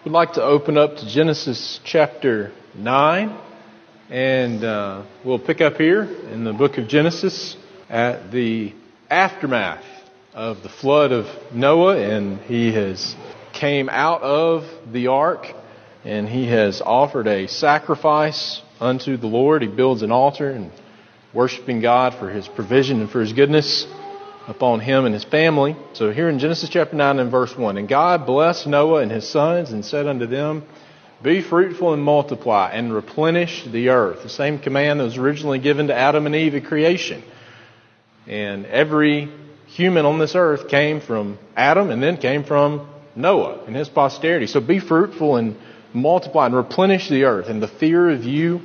We'd like to open up to Genesis chapter 9, and we'll pick up here in the book of Genesis at the aftermath of the flood of Noah, and he has came out of the ark, and he has offered a sacrifice unto the Lord. He builds an altar and worshiping God for His provision and for His goodness upon him and his family. So here in Genesis chapter 9 and verse 1, "And God blessed Noah and his sons and said unto them, Be fruitful and multiply and replenish the earth." The same command that was originally given to Adam and Eve at creation. And every human on this earth came from Adam and then came from Noah and his posterity. So be fruitful and multiply and replenish the earth. And the fear of you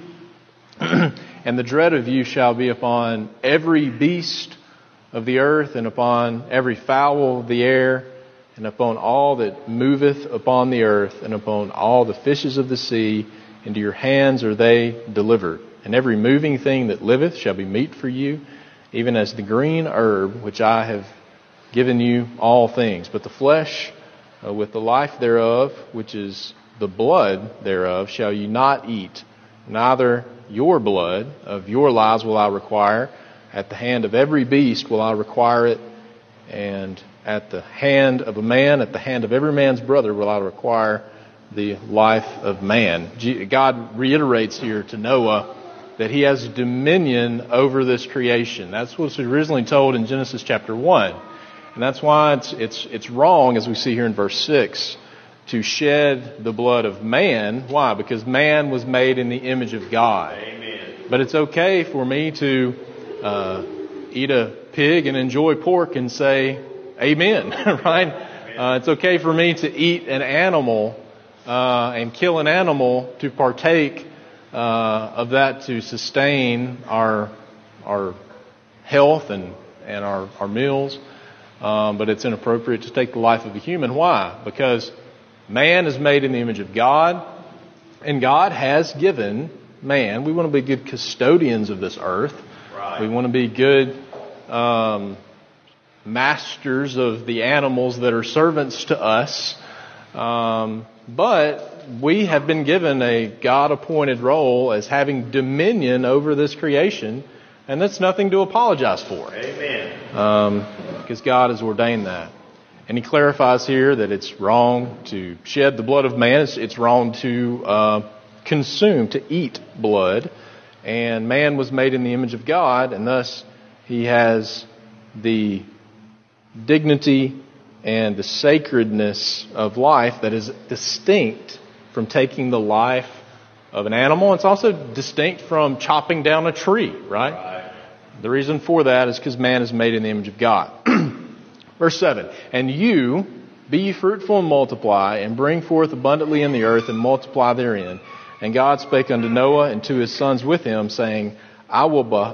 and the dread of you shall be upon every beast of the earth, and upon every fowl of the air, and upon all that moveth upon the earth, and upon all the fishes of the sea. Into your hands are they delivered. And every moving thing that liveth shall be meat for you, even as the green herb which I have given you all things. But the flesh with the life thereof, which is the blood thereof, shall you not eat. Neither your blood of your lives will I require. At the hand of every beast will I require it, and at the hand of a man, at the hand of every man's brother will I require the life of man. God reiterates here to Noah that he has dominion over this creation. That's what was originally told in Genesis chapter 1. And that's why it's wrong, as we see here in verse 6, to shed the blood of man. Why? Because man was made in the image of God. Amen. But it's okay for me to eat a pig and enjoy pork and say amen, right? It's okay for me to eat an animal and kill an animal to partake of that to sustain our health and our meals. But it's inappropriate to take the life of a human. Why? Because man is made in the image of God, and God has given man. We want to be good custodians of this earth. We want to be good masters of the animals that are servants to us. But we have been given a God-appointed role as having dominion over this creation, and that's nothing to apologize for. Amen. Because God has ordained that. And He clarifies here that it's wrong to shed the blood of man. It's wrong to consume, to eat blood. And man was made in the image of God, and thus he has the dignity and the sacredness of life that is distinct from taking the life of an animal. It's also distinct from chopping down a tree, right? The reason for that is because man is made in the image of God. Verse 7, "And you, be ye fruitful and multiply, and bring forth abundantly in the earth, and multiply therein. And God spake unto Noah and to his sons with him, saying, behold,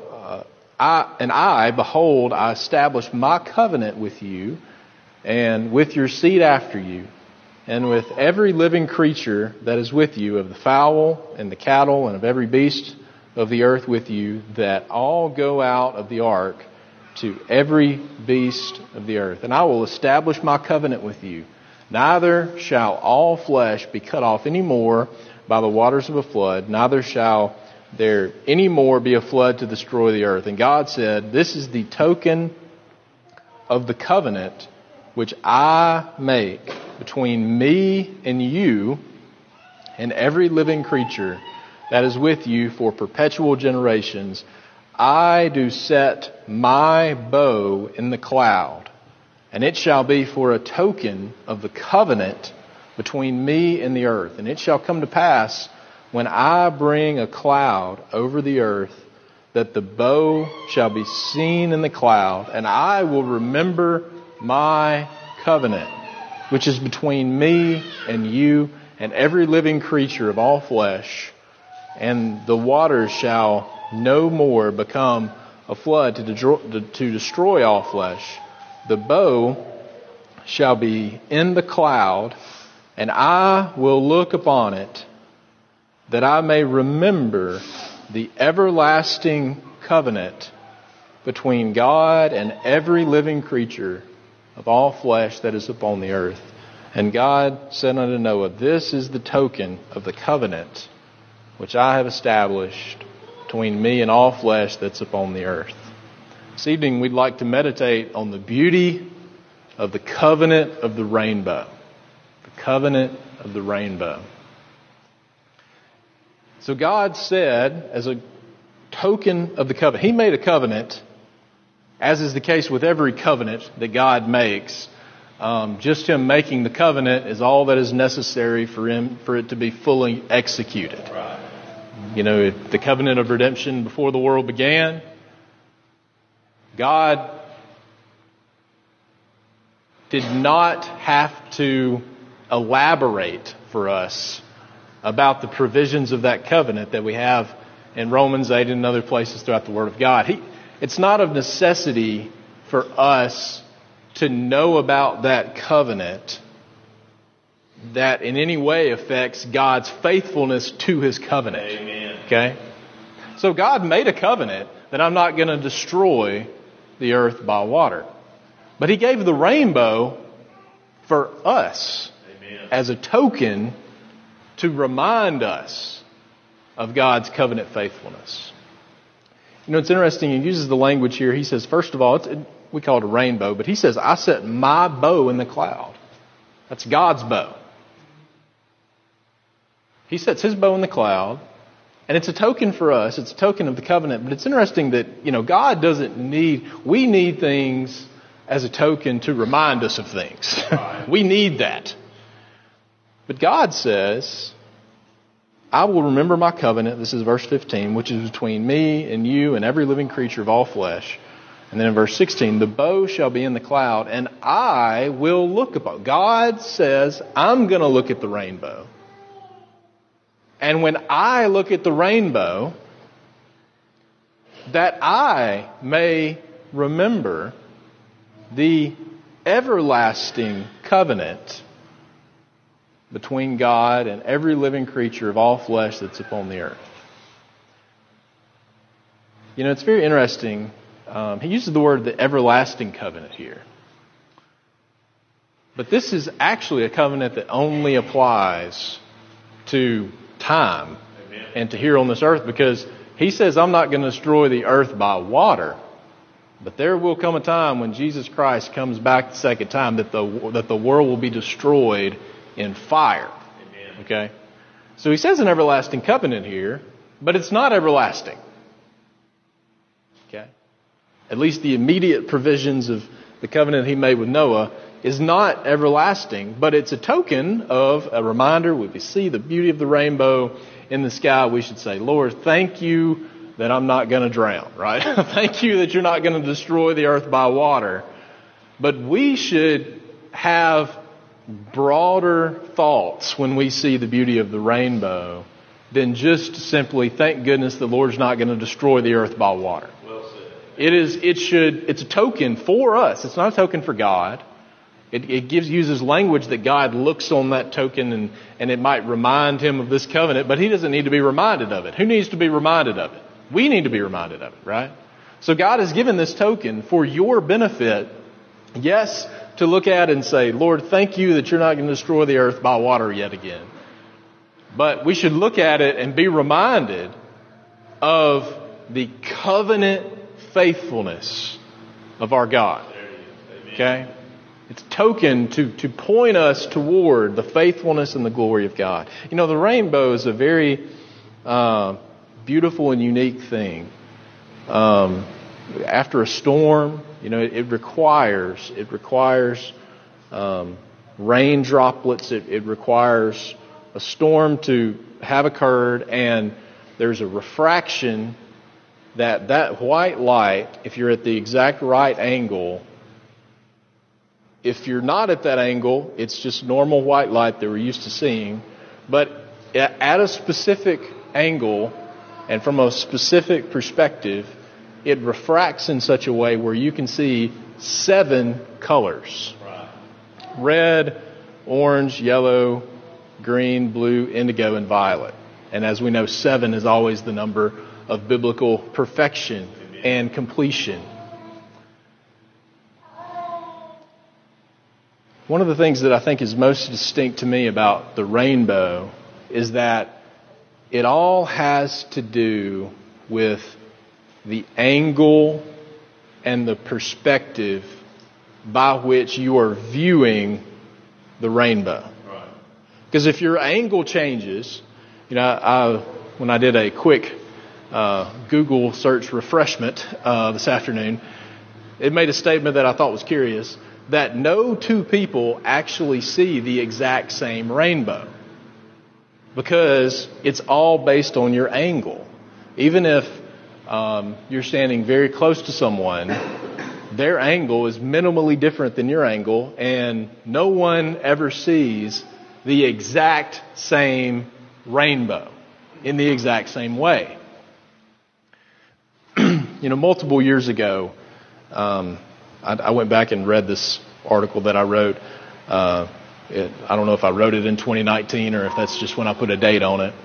I establish my covenant with you, and with your seed after you, and with every living creature that is with you, of the fowl and the cattle, and of every beast of the earth with you, that all go out of the ark to every beast of the earth. And I will establish my covenant with you. Neither shall all flesh be cut off any more by the waters of a flood, neither shall there any more be a flood to destroy the earth. And God said, This is the token of the covenant which I make between me and you and every living creature that is with you for perpetual generations. I do set my bow in the cloud, and it shall be for a token of the covenant between me and the earth. And it shall come to pass, when I bring a cloud over the earth, that the bow shall be seen in the cloud, and I will remember my covenant, which is between me and you and every living creature of all flesh. And the waters shall no more become a flood to destroy all flesh. The bow shall be in the cloud, and I will look upon it, that I may remember the everlasting covenant between God and every living creature of all flesh that is upon the earth. And God said unto Noah, This is the token of the covenant which I have established between me and all flesh that's upon the earth. This evening we'd like to meditate on the beauty of the covenant of the rainbow. The covenant of the rainbow. So God said, as a token of the covenant, He made a covenant, as is the case with every covenant that God makes. Just Him making the covenant is all that is necessary for it to be fully executed. Right. You know, the covenant of redemption before the world began, God did not have to elaborate for us about the provisions of that covenant that we have in Romans 8 and other places throughout the Word of God. It's not of necessity for us to know about that covenant that in any way affects God's faithfulness to His covenant. Amen. Okay? So God made a covenant that I'm not going to destroy the earth by water. But He gave the rainbow for us. Amen. As a token to remind us of God's covenant faithfulness. You know, it's interesting. He uses the language here. He says, first of all, we call it a rainbow, but He says, I set my bow in the cloud. That's God's bow. He sets His bow in the cloud, and it's a token for us. It's a token of the covenant. But it's interesting that, you know, God doesn't need, we need things as a token to remind us of things. We need that. But God says, I will remember my covenant, this is verse 15, which is between me and you and every living creature of all flesh. And then in verse 16, the bow shall be in the cloud, and I will look upon. God says, I'm going to look at the rainbow. And when I look at the rainbow, that I may remember the everlasting covenant between God and every living creature of all flesh that's upon the earth. You know, it's very interesting. He uses the word the everlasting covenant here. But this is actually a covenant that only applies to time. Amen. And to here on this earth, because He says, I'm not going to destroy the earth by water. But there will come a time when Jesus Christ comes back the second time that the world will be destroyed in fire. Amen. Okay? So He says an everlasting covenant here, but it's not everlasting. Okay? At least the immediate provisions of the covenant He made with Noah is not everlasting, but it's a token of a reminder. When we see the beauty of the rainbow in the sky, we should say, Lord, thank You that I'm not going to drown, right? Thank You that You're not going to destroy the earth by water. But we should have broader thoughts when we see the beauty of the rainbow than just simply, thank goodness the Lord's not going to destroy the earth by water. Well said. It's a token for us. It's not a token for God. It uses language that God looks on that token and it might remind Him of this covenant, but He doesn't need to be reminded of it. Who needs to be reminded of it? We need to be reminded of it, right? So God has given this token for your benefit. Yes, to look at and say, Lord, thank You that You're not going to destroy the earth by water yet again. But we should look at it and be reminded of the covenant faithfulness of our God. Okay? It's a token to point us toward the faithfulness and the glory of God. You know, the rainbow is a very beautiful and unique thing. After a storm, you know, it requires rain droplets. It requires a storm to have occurred, and there's a refraction that white light, if you're at the exact right angle, if you're not at that angle, it's just normal white light that we're used to seeing. But at a specific angle and from a specific perspective, it refracts in such a way where you can see 7 colors. Right. Red, orange, yellow, green, blue, indigo, and violet. And as we know, 7 is always the number of biblical perfection and completion. One of the things that I think is most distinct to me about the rainbow is that it all has to do with the angle and the perspective by which you are viewing the rainbow. Because if your angle changes, when I did a quick Google search refreshment this afternoon, it made a statement that I thought was curious, that no two people actually see the exact same rainbow, because it's all based on your angle. Even if you're standing very close to someone, their angle is minimally different than your angle, and no one ever sees the exact same rainbow in the exact same way. Multiple years ago, I went back and read this article that I wrote. I don't know if I wrote it in 2019 or if that's just when I put a date on it.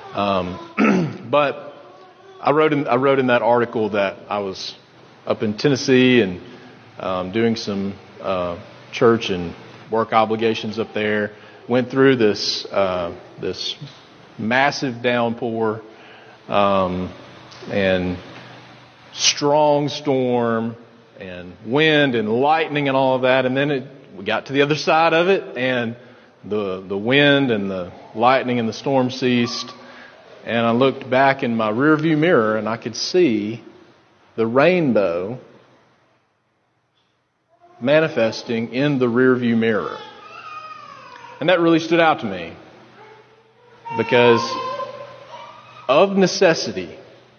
But I wrote in that article that I was up in Tennessee and doing some church and work obligations up there. Went through this massive downpour and strong storm and wind and lightning and all of that, and then we got to the other side of it, and the wind and the lightning and the storm ceased, and I looked back in my rearview mirror and I could see the rainbow manifesting in the rearview mirror. And that really stood out to me, because of necessity,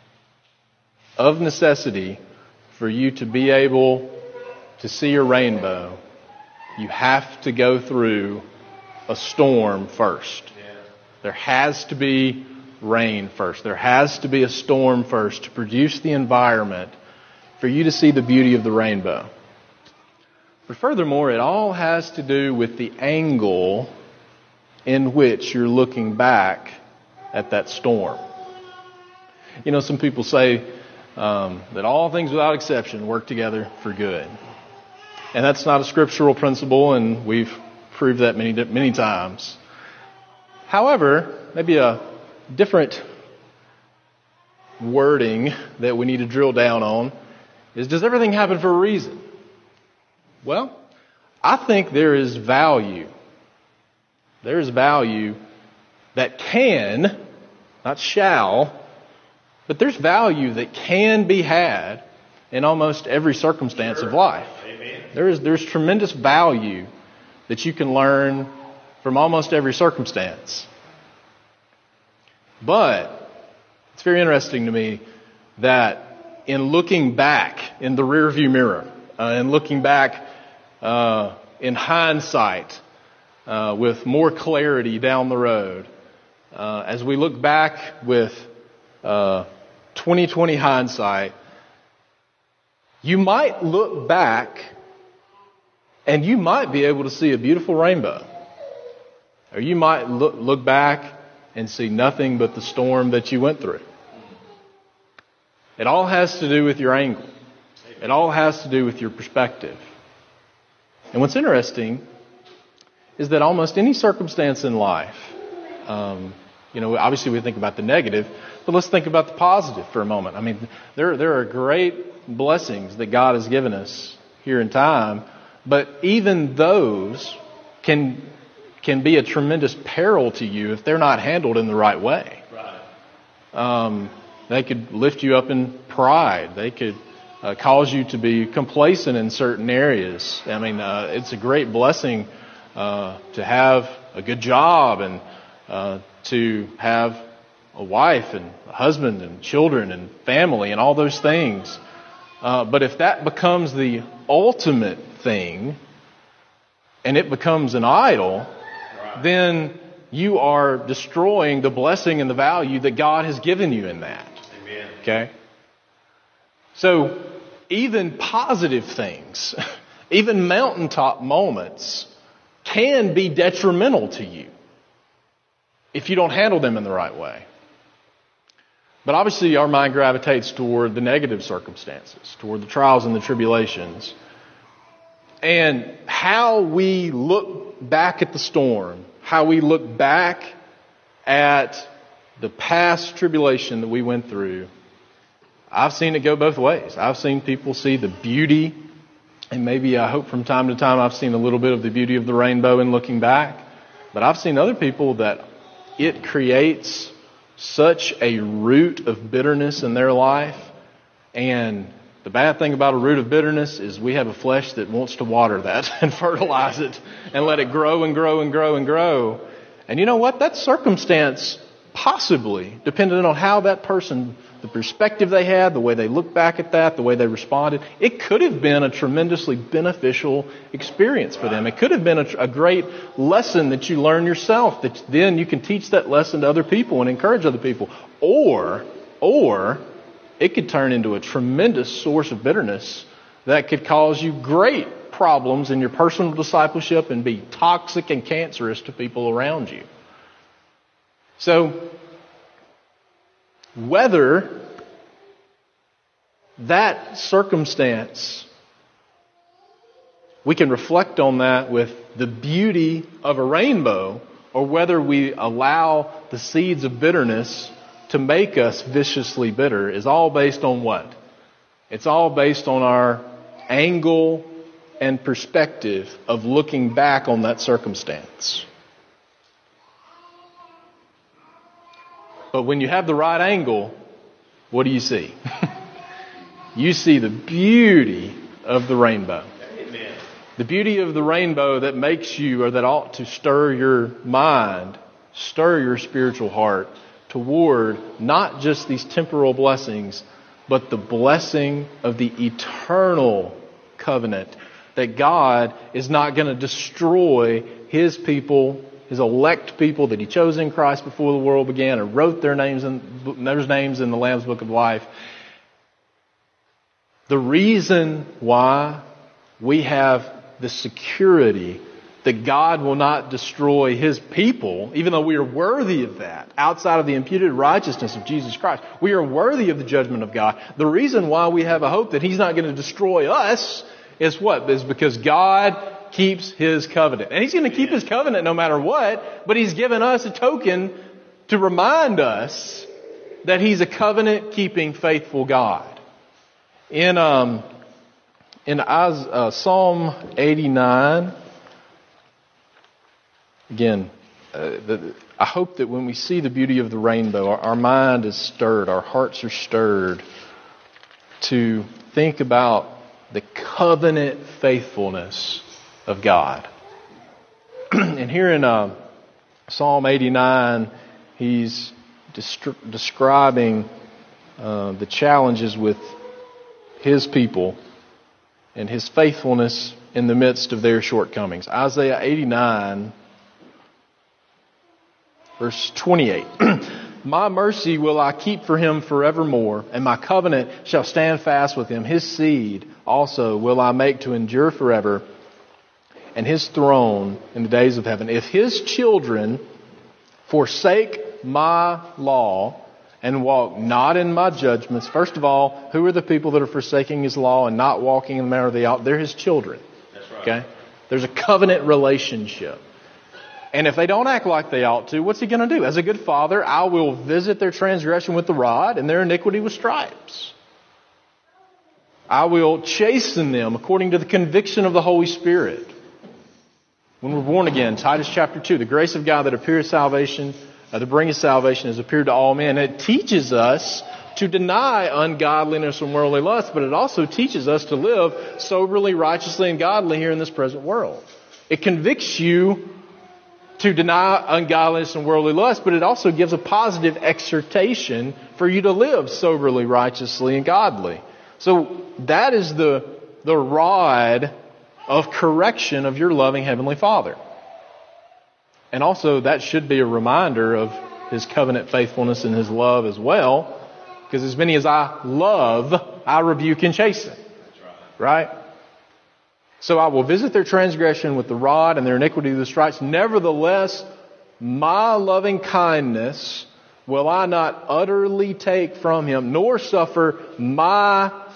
for you to be able to see a rainbow, you have to go through a storm first. There has to be rain first. There has to be a storm first to produce the environment for you to see the beauty of the rainbow. But furthermore, it all has to do with the angle in which you're looking back at that storm. Some people say that all things without exception work together for good. And that's not a scriptural principle, and we've proved that many times. However, maybe a different wording that we need to drill down on is, does everything happen for a reason? Well, I think there is value. There is value that can, not shall, but there's value that can be had in almost every circumstance of life. Amen. There's tremendous value that you can learn from almost every circumstance. But it's very interesting to me that in looking back in the rearview mirror, and looking back in hindsight, with more clarity down the road, as we look back with 20/20 hindsight, you might look back and you might be able to see a beautiful rainbow. Or you might look back and see nothing but the storm that you went through. It all has to do with your angle. It all has to do with your perspective. And what's interesting is that almost any circumstance in life, obviously we think about the negative, but let's think about the positive for a moment. I mean, there are great blessings that God has given us here in time, but even those can be a tremendous peril to you if they're not handled in the right way. Right. They could lift you up in pride. They could cause you to be complacent in certain areas. I mean, it's a great blessing to have a good job and to have a wife and a husband and children and family and all those things. But if that becomes the ultimate thing and it becomes an idol, then you are destroying the blessing and the value that God has given you in that. Amen. Okay? So even positive things, even mountaintop moments, can be detrimental to you if you don't handle them in the right way. But obviously our mind gravitates toward the negative circumstances, toward the trials and the tribulations. And how we look back at the storm, how we look back at the past tribulation that we went through, I've seen it go both ways. I've seen people see the beauty, and maybe I hope from time to time I've seen a little bit of the beauty of the rainbow in looking back. But I've seen other people that it creates such a root of bitterness in their life. And the bad thing about a root of bitterness is we have a flesh that wants to water that and fertilize it and let it grow and grow and grow and grow. And you know what? That circumstance possibly, depending on how that person, the perspective they had, the way they looked back at that, the way they responded, it could have been a tremendously beneficial experience for them. It could have been a great lesson that you learn yourself, that then you can teach that lesson to other people and encourage other people. Or it could turn into a tremendous source of bitterness that could cause you great problems in your personal discipleship and be toxic and cancerous to people around you. So, whether that circumstance, we can reflect on that with the beauty of a rainbow, or whether we allow the seeds of bitterness to make us viciously bitter, is all based on what? It's all based on our angle and perspective of looking back on that circumstance. But when you have the right angle, what do you see? You see the beauty of the rainbow. Amen. The beauty of the rainbow that makes you, or that ought to stir your mind, stir your spiritual heart toward not just these temporal blessings, but the blessing of the eternal covenant, that God is not going to destroy His people, His elect people that He chose in Christ before the world began and wrote their names in the Lamb's Book of Life. The reason why we have the security that God will not destroy His people, even though we are worthy of that, outside of the imputed righteousness of Jesus Christ. We are worthy of the judgment of God. The reason why we have a hope that He's not going to destroy us is what? Is because God keeps His covenant. And He's going to keep His covenant no matter what, but He's given us a token to remind us that He's a covenant-keeping, faithful God. In Psalm 89, again, I hope that when we see the beauty of the rainbow, our mind is stirred, our hearts are stirred to think about the covenant faithfulness of God. And here in Psalm 89, he's describing the challenges with His people and His faithfulness in the midst of their shortcomings. Isaiah 89, verse 28. My mercy will I keep for him forevermore, and my covenant shall stand fast with him. His seed also will I make to endure forever, and his throne in the days of heaven. If his children forsake my law and walk not in my judgments. First of all, who are the people that are forsaking His law and not walking in the manner they ought? They're His children. That's right. Okay? There's a covenant relationship. And if they don't act like they ought to, what's He going to do? As a good father, I will visit their transgression with the rod and their iniquity with stripes. I will chasten them according to the conviction of the Holy Spirit. When we're born again, Titus chapter 2, the grace of God that appears salvation, that bringeth salvation has appeared to all men. It teaches us to deny ungodliness and worldly lust, but it also teaches us to live soberly, righteously, and godly here in this present world. It convicts you to deny ungodliness and worldly lust, but it also gives a positive exhortation for you to live soberly, righteously, and godly. So that is the rod of correction of your loving Heavenly Father. And also that should be a reminder of His covenant faithfulness and His love as well. Because as many as I love, I rebuke and chasten. That's right. So I will visit their transgression with the rod and their iniquity with the stripes. Nevertheless, my loving kindness will I not utterly take from him, nor suffer my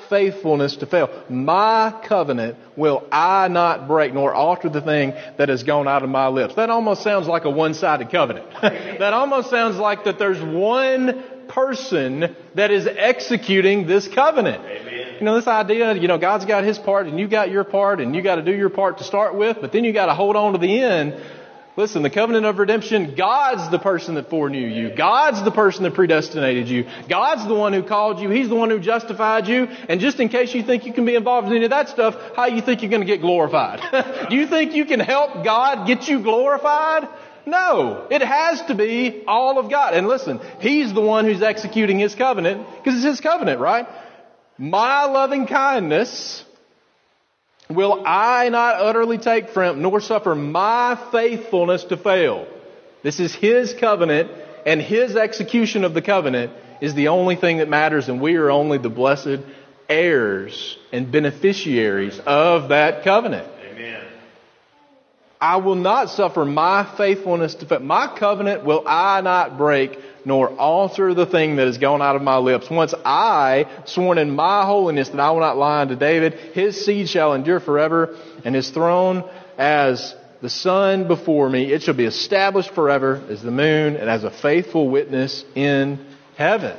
faithfulness to fail. My covenant will I not break, nor alter the thing that has gone out of my lips. That almost sounds like a one-sided covenant. That almost sounds like that there's one person that is executing this covenant. Amen. You know, this idea, God's got His part and you got your part and you got to do your part to start with, but then you got to hold on to the end. Listen, the covenant of redemption, God's the person that foreknew you. God's the person that predestinated you. God's the one who called you. He's the one who justified you. And just in case you think you can be involved in any of that stuff, how you think you're going to get glorified? Do you think you can help God get you glorified? No, it has to be all of God. And listen, He's the one who's executing His covenant because it's His covenant, right? My loving kindness will I not utterly take from him, nor suffer my faithfulness to fail. This is His covenant, and His execution of the covenant is the only thing that matters, and we are only the blessed heirs and beneficiaries of that covenant. Amen. I will not suffer my faithfulness to fail. My covenant will I not break, nor alter the thing that has gone out of my lips. Once I sworn in my holiness that I will not lie unto David, his seed shall endure forever, and his throne as the sun before me. It shall be established forever as the moon and as a faithful witness in heaven.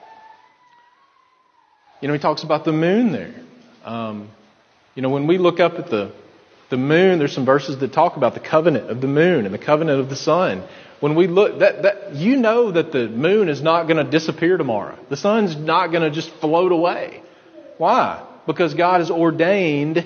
He talks about the moon there. When we look up at the moon, there's some verses that talk about the covenant of the moon and the covenant of the sun. When we look, that the moon is not going to disappear tomorrow. The sun's not going to just float away. Why? Because God has ordained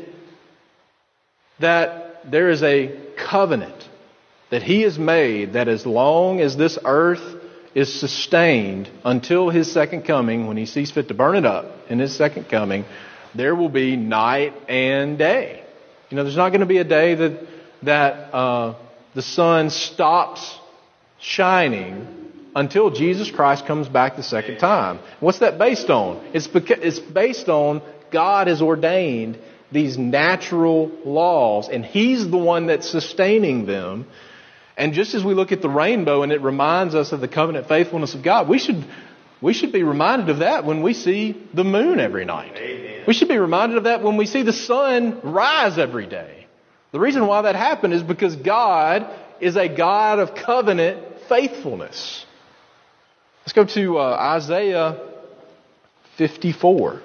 that there is a covenant that He has made that as long as this earth is sustained until His second coming, when He sees fit to burn it up in His second coming, there will be night and day. There's not going to be a day that the sun stops shining until Jesus Christ comes back the second time. What's that based on? It's based on God has ordained these natural laws, and He's the one that's sustaining them. And just as we look at the rainbow and it reminds us of the covenant faithfulness of God, we should be reminded of that when we see the moon every night. Amen. We should be reminded of that when we see the sun rise every day. The reason why that happened is because God is a God of covenant faithfulness. Let's go to Isaiah 54.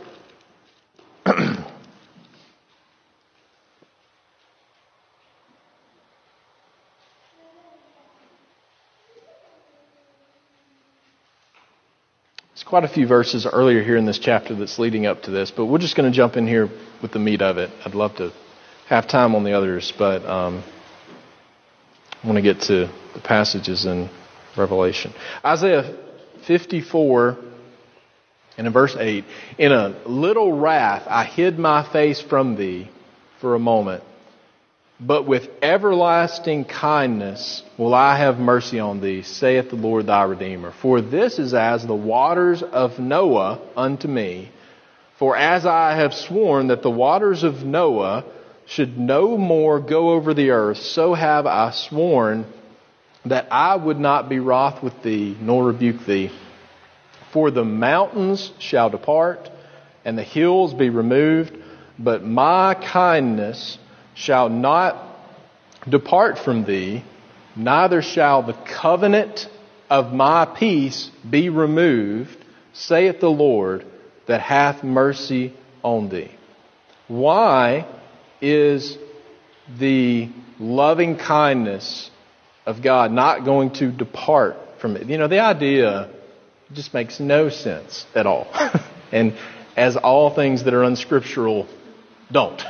There's quite a few verses earlier here in this chapter that's leading up to this, but we're just going to jump in here with the meat of it. I'd love to have time on the others, but I want to get to the passages in Revelation. Isaiah 54 and in verse 8, in a little wrath I hid my face from thee for a moment, but with everlasting kindness will I have mercy on thee, saith the Lord thy Redeemer. For this is as the waters of Noah unto me. For as I have sworn that the waters of Noah should no more go over the earth, so have I sworn that I would not be wroth with thee, nor rebuke thee. For the mountains shall depart, and the hills be removed, but my kindness shall not depart from thee, neither shall the covenant of my peace be removed, saith the Lord, that hath mercy on thee. Why is the loving kindness of God not going to depart from it? The idea just makes no sense at all. And as all things that are unscriptural don't.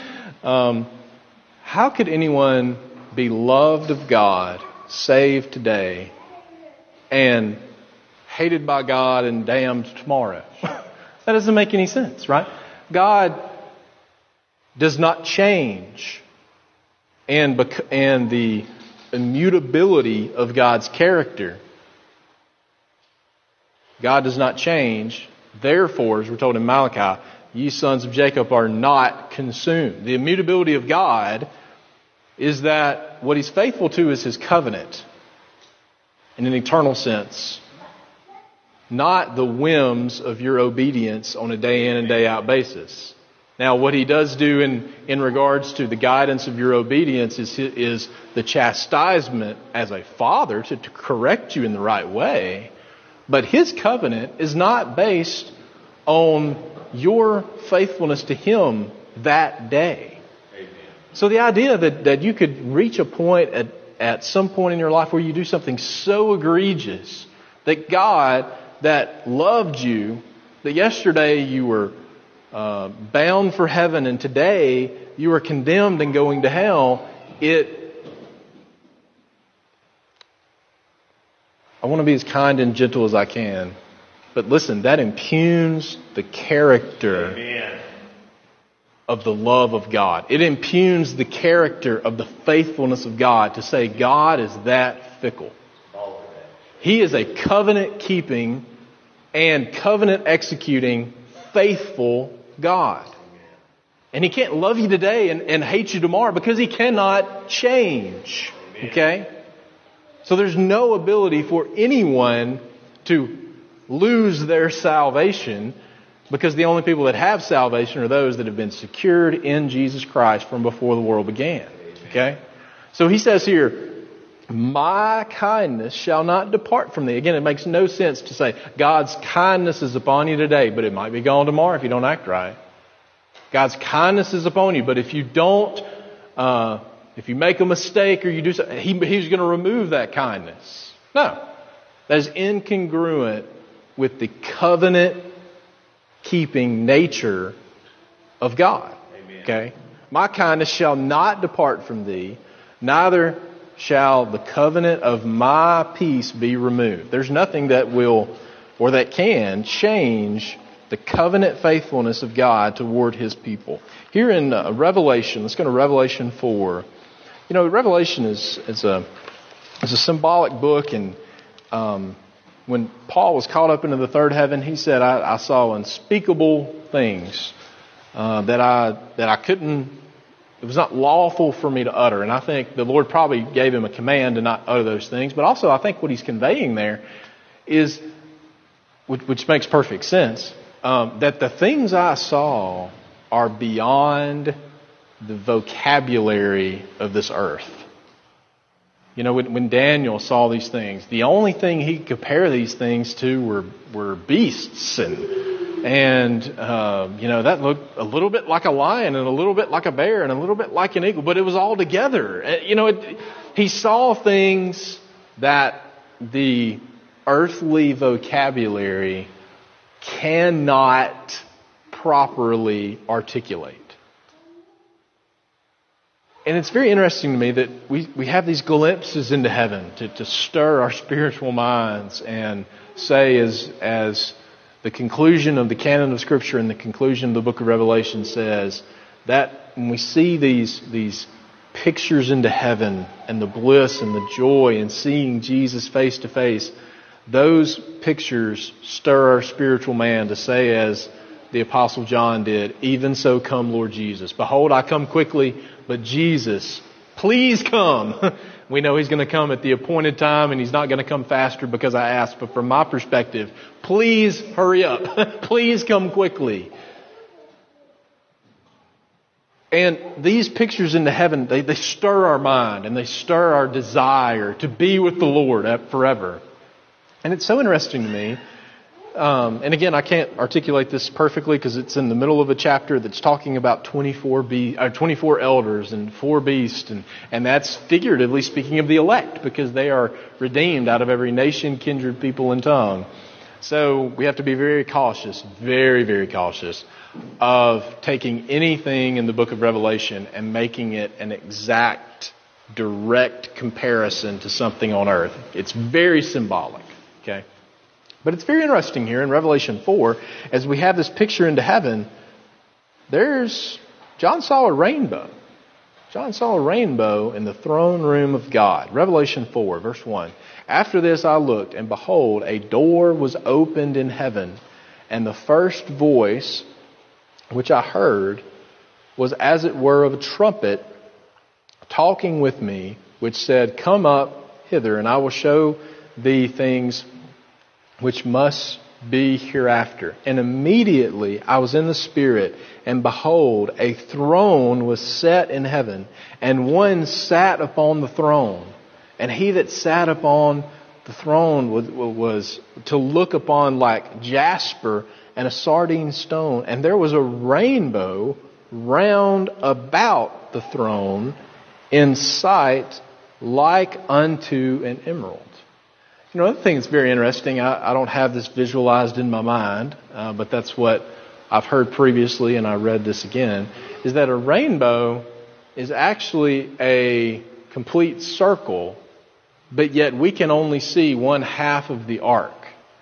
How could anyone be loved of God, saved today, and hated by God and damned tomorrow? That doesn't make any sense, right? God does not change, and the immutability of God's character. God does not change. Therefore, as we're told in Malachi, ye sons of Jacob are not consumed. The immutability of God is that what He's faithful to is His covenant in an eternal sense. not the whims of your obedience on a day in and day out basis. Now, what he does do in regards to the guidance of your obedience is the chastisement as a father to correct you in the right way. But his covenant is not based on your faithfulness to him that day. Amen. So the idea that you could reach a point at some point in your life where you do something so egregious that God that loved you, that yesterday you were bound for heaven and today you are condemned and going to hell, I want to be as kind and gentle as I can, but listen, that impugns the character of the love of God. It impugns the character of the faithfulness of God to say God is that fickle. He is a covenant keeping and covenant executing faithful God. And He can't love you today and hate you tomorrow because He cannot change. Okay? So there's no ability for anyone to lose their salvation, because the only people that have salvation are those that have been secured in Jesus Christ from before the world began. Okay? So He says here, my kindness shall not depart from thee. Again, it makes no sense to say God's kindness is upon you today, but it might be gone tomorrow if you don't act right. God's kindness is upon you, but if you don't, if you make a mistake or you do something, He's going to remove that kindness. No. That is incongruent with the covenant keeping nature of God. Amen. Okay? My kindness shall not depart from thee, neither shall the covenant of my peace be removed. There's nothing that will or that can change the covenant faithfulness of God toward His people. Here in Revelation, let's go to Revelation 4. You know, Revelation is a symbolic book, and when Paul was caught up into the third heaven, he said, I saw unspeakable things that I couldn't. It was not lawful for me to utter. And I think the Lord probably gave him a command to not utter those things. But also I think what He's conveying there is, which makes perfect sense, that the things I saw are beyond the vocabulary of this earth. You know, when Daniel saw these things, the only thing he could compare these things to were beasts and that looked a little bit like a lion and a little bit like a bear and a little bit like an eagle, but it was all together. He saw things that the earthly vocabulary cannot properly articulate. And it's very interesting to me that we have these glimpses into heaven to stir our spiritual minds and say as the conclusion of the canon of Scripture and the conclusion of the book of Revelation says that when we see these pictures into heaven and the bliss and the joy and seeing Jesus face to face, those pictures stir our spiritual man to say, as the Apostle John did, even so come, Lord Jesus. Behold, I come quickly, but Jesus, please come. We know He's going to come at the appointed time, and He's not going to come faster because I asked. But from my perspective, please hurry up. Please come quickly. And these pictures into heaven, they stir our mind and they stir our desire to be with the Lord forever. And it's so interesting to me. And again, I can't articulate this perfectly because it's in the middle of a chapter that's talking about 24 elders and 4 beasts. And that's figuratively speaking of the elect, because they are redeemed out of every nation, kindred, people, and tongue. So we have to be very cautious, very, very cautious of taking anything in the book of Revelation and making it an exact, direct comparison to something on earth. It's very symbolic. Okay? But it's very interesting here in Revelation 4, as we have this picture into heaven, John saw a rainbow. John saw a rainbow in the throne room of God. Revelation 4, verse 1. After this I looked, and behold, a door was opened in heaven, and the first voice which I heard was as it were of a trumpet talking with me, which said, Come up hither, and I will show thee things which must be hereafter. And immediately I was in the Spirit, and behold, a throne was set in heaven, and one sat upon the throne. And he that sat upon the throne was to look upon like jasper and a sardine stone. And there was a rainbow round about the throne in sight like unto an emerald. You know, another thing that's very interesting, I don't have this visualized in my mind, but that's what I've heard previously, and I read this again, is that a rainbow is actually a complete circle, but yet we can only see one half of the arc.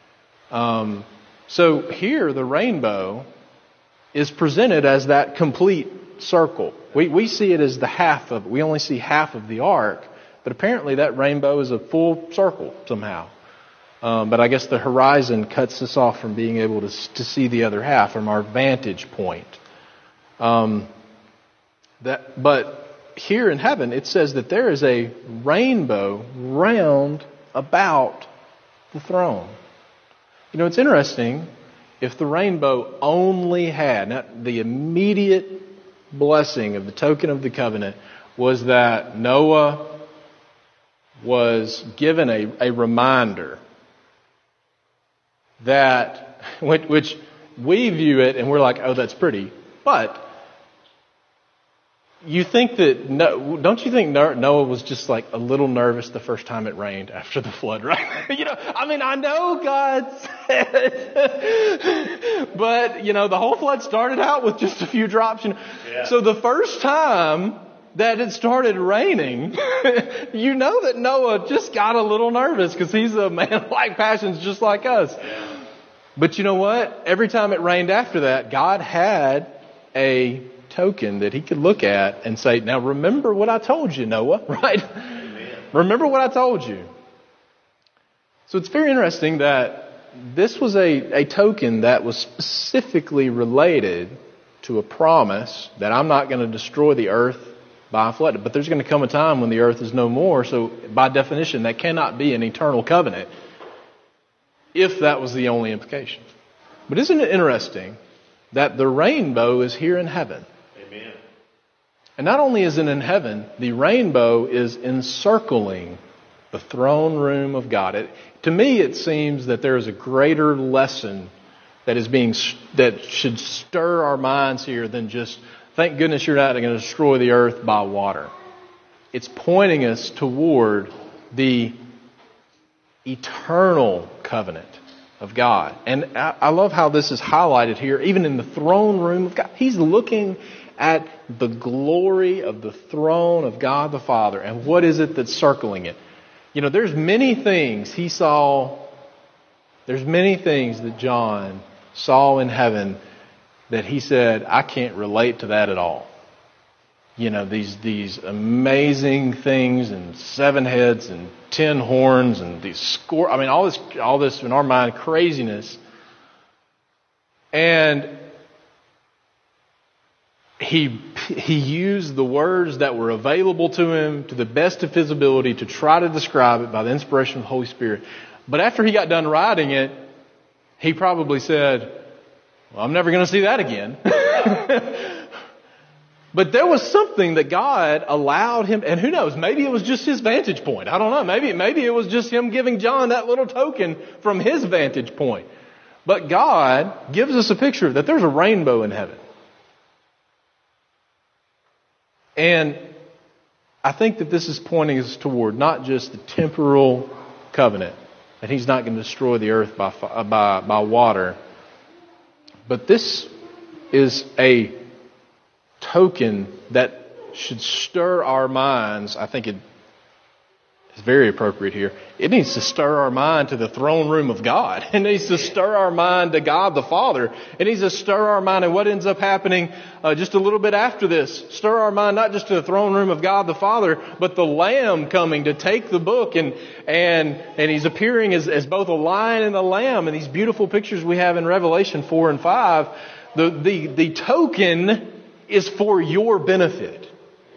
So here the rainbow is presented as that complete circle. We see it as the half of it. We only see half of the arc, but apparently that rainbow is a full circle somehow. But I guess the horizon cuts us off from being able to see the other half from our vantage point. But here in heaven, it says that there is a rainbow round about the throne. You know, it's interesting. If the rainbow only had, not the immediate blessing of the token of the covenant was that Noah was given a reminder that, which we view it and we're like, oh, that's pretty. But you think that, don't you think Noah was just like a little nervous the first time it rained after the flood, right? You know, I mean, I know God said, but you know, the whole flood started out with just a few drops. You know? Yeah. So the first time that it started raining, you know that Noah just got a little nervous because he's a man of like passions just like us. Yeah. But you know what? Every time it rained after that, God had a token that he could look at and say, now remember what I told you, Noah, right? Amen. Remember what I told you. So it's very interesting that this was a token that was specifically related to a promise that I'm not going to destroy the earth by a flood. But there's going to come a time when the earth is no more. So by definition, that cannot be an eternal covenant if that was the only implication. But isn't it interesting that the rainbow is here in heaven? Amen. And not only is it in heaven, the rainbow is encircling the throne room of God. To me, it seems that there is a greater lesson that should stir our minds here than just, thank goodness you're not going to destroy the earth by water. It's pointing us toward the eternal covenant of God. And I love how this is highlighted here, even in the throne room of God. He's looking at the glory of the throne of God the Father. And what is it that's circling it? You know, there's many things there's many things that John saw in heaven that he said, I can't relate to that at all. You know, these amazing things and 7 heads and 10 horns and all this in our mind, craziness. And he used the words that were available to him to the best of his ability to try to describe it by the inspiration of the Holy Spirit. But after he got done writing it, he probably said, well, I'm never going to see that again. But there was something that God allowed him, and who knows, maybe it was just his vantage point. I don't know. Maybe it was just him giving John that little token from his vantage point. But God gives us a picture that there's a rainbow in heaven. And I think that this is pointing us toward not just the temporal covenant, that he's not going to destroy the earth by water, but this is a token that should stir our minds. I think it is very appropriate here. It needs to stir our mind to the throne room of God. It needs to stir our mind to God the Father. It needs to stir our mind. And what ends up happening just a little bit after this, stir our mind not just to the throne room of God the Father, but the Lamb coming to take the book. And he's appearing as both a lion and a lamb. And these beautiful pictures we have in Revelation 4 and 5, the token is for your benefit.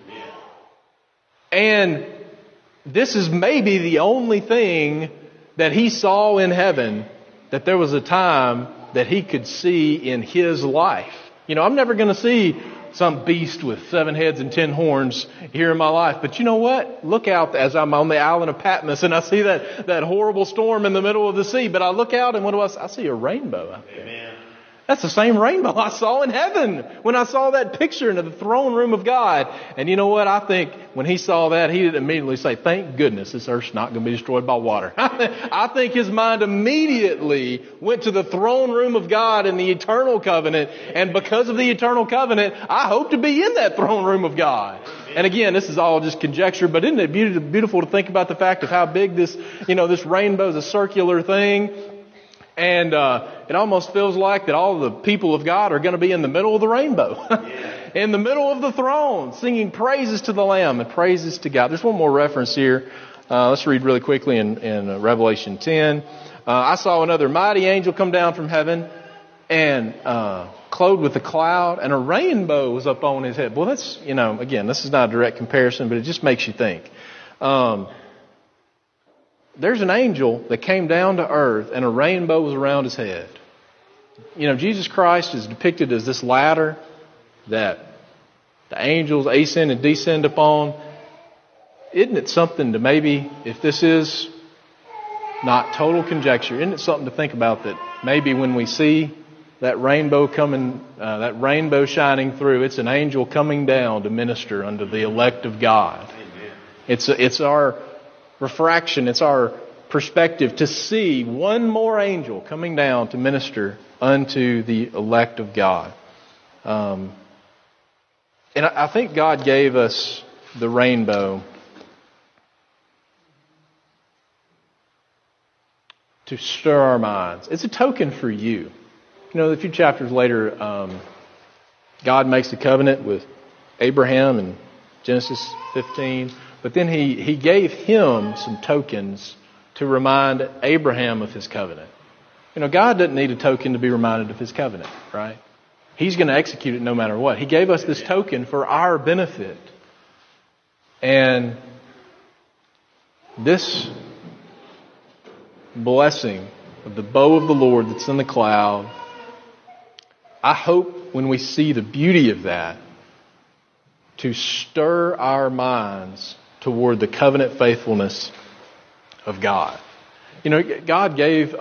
And this is maybe the only thing that he saw in heaven that there was a time that he could see in his life. I'm never going to see some beast with 7 heads and 10 horns here in my life. But you know what? Look out as I'm on the island of Patmos and I see that horrible storm in the middle of the sea. But I look out and what do I see? I see a rainbow out there. Amen. That's the same rainbow I saw in heaven when I saw that picture in the throne room of God. And you know what? I think when he saw that, he didn't immediately say, thank goodness this earth's not going to be destroyed by water. I think his mind immediately went to the throne room of God in the eternal covenant. And because of the eternal covenant, I hope to be in that throne room of God. And again, this is all just conjecture, but isn't it beautiful to think about the fact of how big this rainbow is, a circular thing? And it almost feels like that all the people of God are going to be in the middle of the rainbow, in the middle of the throne, singing praises to the Lamb and praises to God. There's one more reference here. Let's read really quickly in Revelation 10. I saw another mighty angel come down from heaven and clothed with a cloud, and a rainbow was up on his head. Well, that's, again, this is not a direct comparison, but it just makes you think. There's an angel that came down to earth and a rainbow was around his head. Jesus Christ is depicted as this ladder that the angels ascend and descend upon. Isn't it something to maybe, if this is not total conjecture, isn't it something to think about that maybe when we see that rainbow coming, that rainbow shining through, it's an angel coming down to minister unto the elect of God. Amen. It's our refraction, it's our perspective to see one more angel coming down to minister unto the elect of God. And I think God gave us the rainbow to stir our minds. It's a token for you. A few chapters later, God makes a covenant with Abraham in Genesis 15. But then he gave him some tokens to remind Abraham of his covenant. God doesn't need a token to be reminded of his covenant, right? He's going to execute it no matter what. He gave us this token for our benefit. And this blessing of the bow of the Lord that's in the cloud, I hope when we see the beauty of that, to stir our minds toward the covenant faithfulness of God. God gave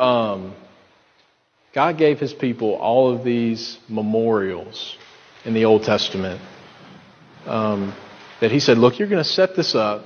His people all of these memorials in the Old Testament that He said, look, you're going to set this up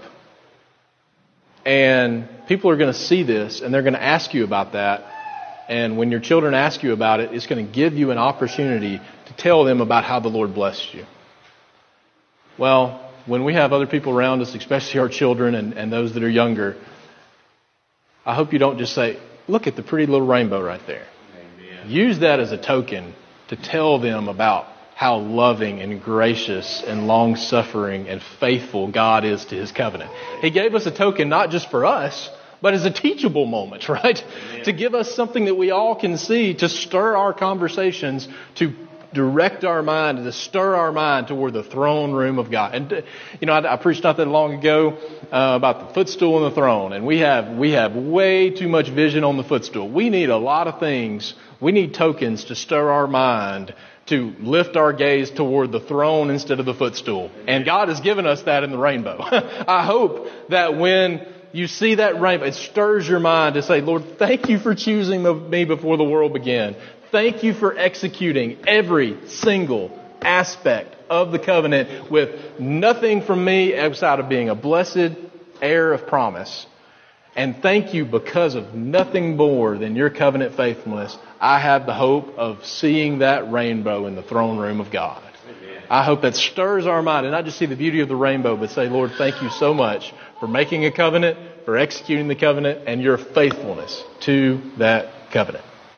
and people are going to see this and they're going to ask you about that. And when your children ask you about it, it's going to give you an opportunity to tell them about how the Lord blessed you. Well, when we have other people around us, especially our children and those that are younger, I hope you don't just say, look at the pretty little rainbow right there. Amen. Use that as a token to tell them about how loving and gracious and long-suffering and faithful God is to His covenant. He gave us a token not just for us, but as a teachable moment, right? Amen. To give us something that we all can see, to stir our conversations, to direct our mind, to stir our mind toward the throne room of God. And I preached not that long ago about the footstool and the throne, and we have way too much vision on the footstool. We need a lot of things. We need tokens to stir our mind, to lift our gaze toward the throne instead of the footstool. And God has given us that in the rainbow. I hope that when you see that rainbow, it stirs your mind to say, Lord, thank you for choosing me before the world began. Thank you for executing every single aspect of the covenant with nothing from me outside of being a blessed heir of promise. And thank you because of nothing more than your covenant faithfulness. I have the hope of seeing that rainbow in the throne room of God. Amen. I hope that stirs our mind and not just see the beauty of the rainbow, but say, Lord, thank you so much for making a covenant, for executing the covenant, and your faithfulness to that covenant.